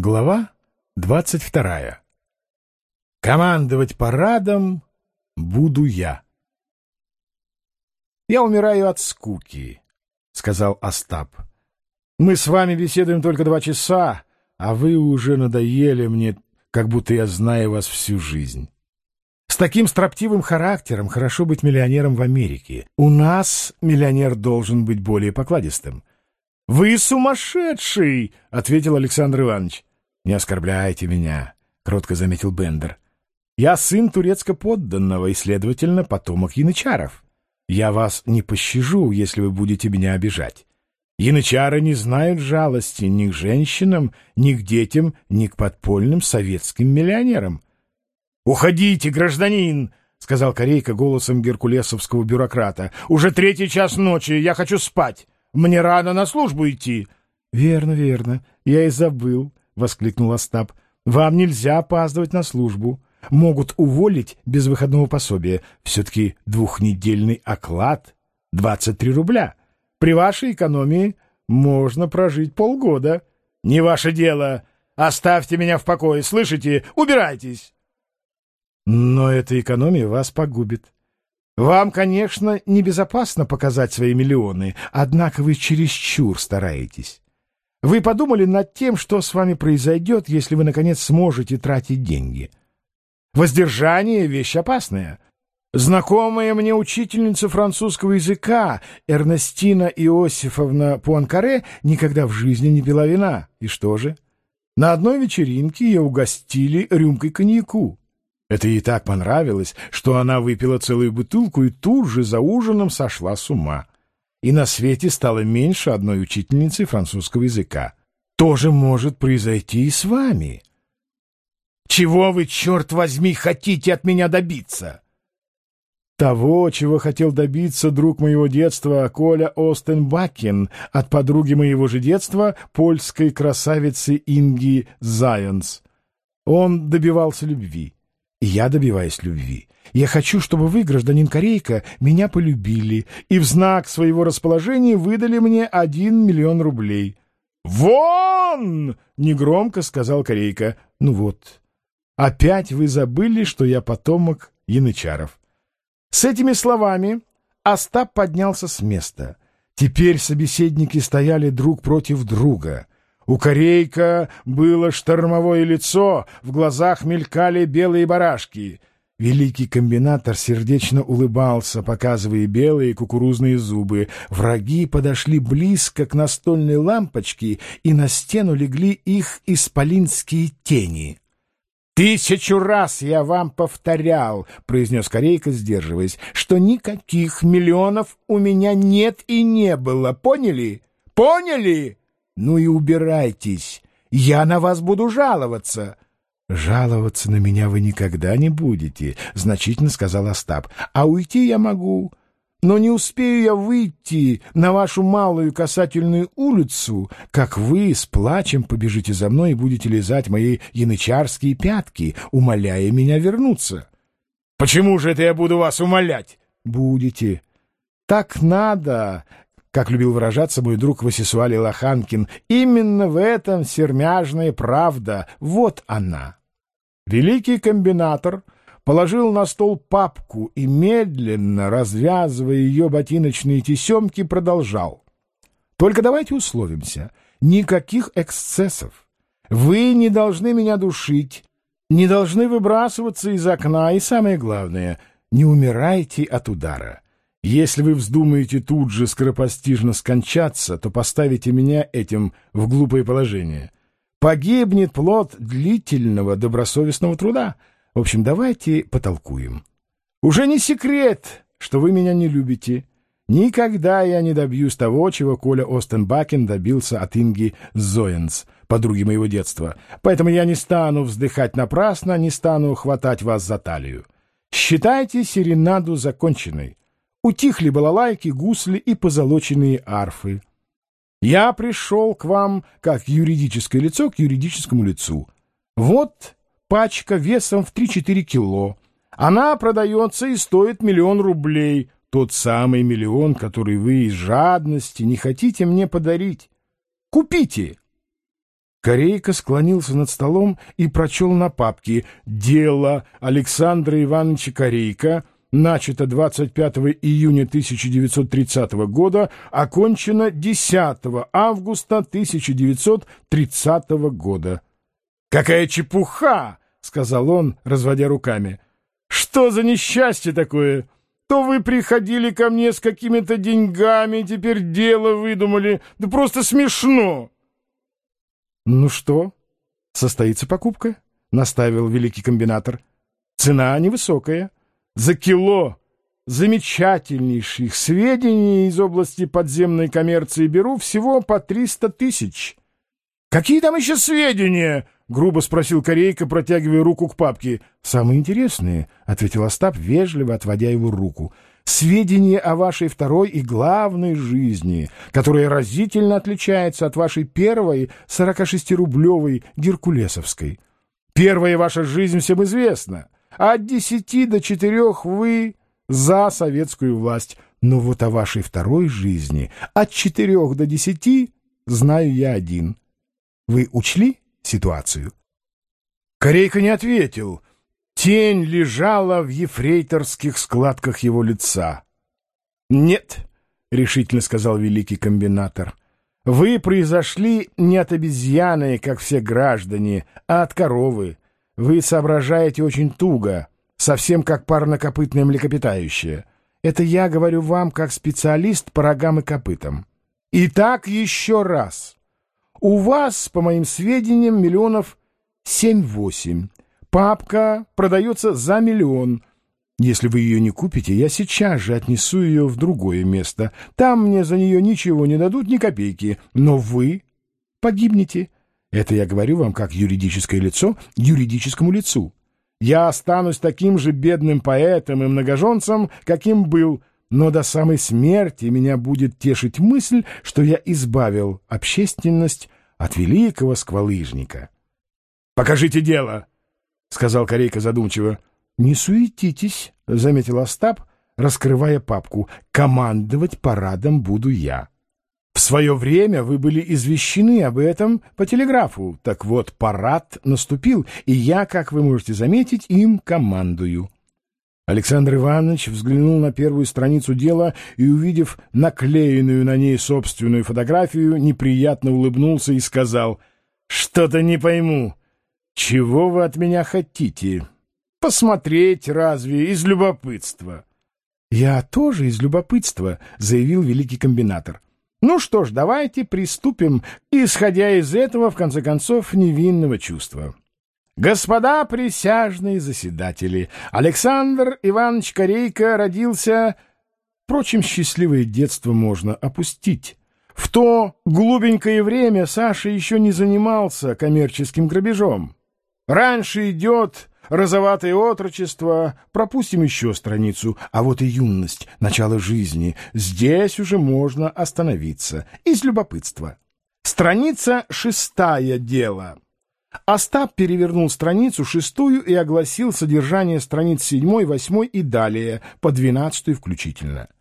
Глава 22. Командовать парадом буду я. «Я умираю от скуки», — сказал Остап. «Мы с вами беседуем только 2 часа, а вы уже надоели мне, как будто я знаю вас всю жизнь. С таким строптивым характером хорошо быть миллионером в Америке. У нас миллионер должен быть более покладистым». «Вы сумасшедший!» — ответил Александр Иванович. «Не оскорбляйте меня», — кротко заметил Бендер. «Я сын турецко-подданного и, следовательно, потомок янычаров. Я вас не пощажу, если вы будете меня обижать. Янычары не знают жалости ни к женщинам, ни к детям, ни к подпольным советским миллионерам». «Уходите, гражданин!» — сказал Корейка голосом геркулесовского бюрократа. «Уже 3 час ночи, я хочу спать. Мне рано на службу идти». «Верно, верно, я и забыл», — воскликнул Остап. «Вам нельзя опаздывать на службу. Могут уволить без выходного пособия. Все-таки 2-недельный оклад — 23 рубля. При вашей экономии можно прожить полгода». «Не ваше дело. Оставьте меня в покое, слышите? Убирайтесь!» «Но эта экономия вас погубит. Вам, конечно, небезопасно показать свои миллионы, однако вы чересчур стараетесь. Вы подумали над тем, что с вами произойдет, если вы, наконец, сможете тратить деньги? Воздержание — вещь опасная. Знакомая мне учительница французского языка Эрнестина Иосифовна Пуанкаре никогда в жизни не пила вина. И что же? На одной вечеринке ее угостили рюмкой коньяку. Это ей так понравилось, что она выпила целую бутылку и тут же за ужином сошла с ума. И на свете стало меньше одной учительницы французского языка. То же может произойти и с вами. Чего вы, черт возьми, хотите от меня добиться? Того, чего хотел добиться друг моего детства Коля Остенбакен от подруги моего же детства, польской красавицы Инги Зайенс. Он добивался любви. И я добиваюсь любви. Я хочу, чтобы вы, гражданин Корейка, меня полюбили и в знак своего расположения выдали мне 1 миллион рублей. «Вон!» — негромко сказал Корейка. «Ну вот, опять вы забыли, что я потомок янычаров». С этими словами Остап поднялся с места. Теперь собеседники стояли друг против друга. У Корейка было штормовое лицо, в глазах мелькали белые барашки. Великий комбинатор сердечно улыбался, показывая белые кукурузные зубы. Враги подошли близко к настольной лампочке, и на стену легли их исполинские тени. «1000 раз я вам повторял», — произнес Корейка, сдерживаясь, «что никаких миллионов у меня нет и не было. Поняли? Поняли? Ну и убирайтесь. Я на вас буду жаловаться». «Жаловаться на меня вы никогда не будете», — значительно сказал Остап. «А уйти я могу. Но не успею я выйти на вашу малую касательную улицу, как вы с плачем побежите за мной и будете лизать мои янычарские пятки, умоляя меня вернуться». «Почему же это я буду вас умолять?» «Будете. Так надо». Как любил выражаться мой друг Васисуалий Лоханкин, именно в этом сермяжная правда. Вот она. Великий комбинатор положил на стол папку и, медленно развязывая ее ботиночные тесемки, продолжал. «Только давайте условимся. Никаких эксцессов. Вы не должны меня душить, не должны выбрасываться из окна, и самое главное, не умирайте от удара. Если вы вздумаете тут же скоропостижно скончаться, то поставите меня этим в глупое положение. Погибнет плод длительного добросовестного труда. В общем, давайте потолкуем. Уже не секрет, что вы меня не любите. Никогда я не добьюсь того, чего Коля Остенбакен добился от Инги Зоенс, подруги моего детства. Поэтому я не стану вздыхать напрасно, не стану хватать вас за талию. Считайте серенаду законченной. Утихли балалайки, гусли и позолоченные арфы. Я пришел к вам как юридическое лицо к юридическому лицу. Вот пачка весом в 3-4 кило. Она продается и стоит 1 миллион рублей. Тот самый миллион, который вы из жадности не хотите мне подарить. Купите. Корейка склонился над столом и прочел на папке: «Дело Александра Ивановича Корейка начато 25 июня 1930 года, окончено 10 августа 1930 года». «Какая чепуха!» — сказал он, разводя руками. «Что за несчастье такое? То вы приходили ко мне с какими-то деньгами, теперь дело выдумали. Да просто смешно!» «Ну что, состоится покупка?» — наставил великий комбинатор. «Цена невысокая. За кило замечательнейших сведений из области подземной коммерции беру всего по 300 тысяч». «Какие там еще сведения?» — грубо спросил Корейка, протягивая руку к папке. «Самые интересные», — ответил Остап, вежливо отводя его руку. «Сведения о вашей второй и главной жизни, которая разительно отличается от вашей первой 46-рублевой геркулесовской. Первая ваша жизнь всем известна. От 10 до 4 вы за советскую власть. Но вот о вашей второй жизни от 4 до 10 знаю я один. Вы учли ситуацию?» Корейка не ответил. Тень лежала в ефрейторских складках его лица. «Нет», — решительно сказал великий комбинатор, — «вы произошли не от обезьяны, как все граждане, а от коровы. Вы соображаете очень туго, совсем как парнокопытное млекопитающее. Это я говорю вам как специалист по рогам и копытам. Итак, еще раз. У вас, по моим сведениям, миллионов 7-8. Папка продается за 1 миллион. Если вы ее не купите, я сейчас же отнесу ее в другое место. Там мне за нее ничего не дадут, ни копейки. Но вы погибнете. Это я говорю вам как юридическое лицо юридическому лицу. Я останусь таким же бедным поэтом и многоженцем, каким был, но до самой смерти меня будет тешить мысль, что я избавил общественность от великого сквалыжника». «Покажите дело», — сказал Корейка задумчиво. «Не суетитесь», — заметил Остап, раскрывая папку. «Командовать парадом буду я. В свое время вы были извещены об этом по телеграфу. Так вот, парад наступил, и я, как вы можете заметить, им командую». Александр Иванович взглянул на первую страницу дела и, увидев наклеенную на ней собственную фотографию, неприятно улыбнулся и сказал: «Что-то не пойму. Чего вы от меня хотите? Посмотреть разве из любопытства?» «Я тоже из любопытства», — заявил великий комбинатор. «Ну что ж, давайте приступим, исходя из этого, в конце концов, невинного чувства. Господа присяжные заседатели, Александр Иванович Корейка родился... Впрочем, счастливое детство можно опустить. В то глубенькое время Саша еще не занимался коммерческим грабежом. Раньше идет розоватое отрочество, пропустим еще страницу, а вот и юность, начало жизни. Здесь уже можно остановиться. Из любопытства. Страница 6 дела. Остап перевернул страницу 6 и огласил содержание страниц 7, 8 и далее, по 12 включительно.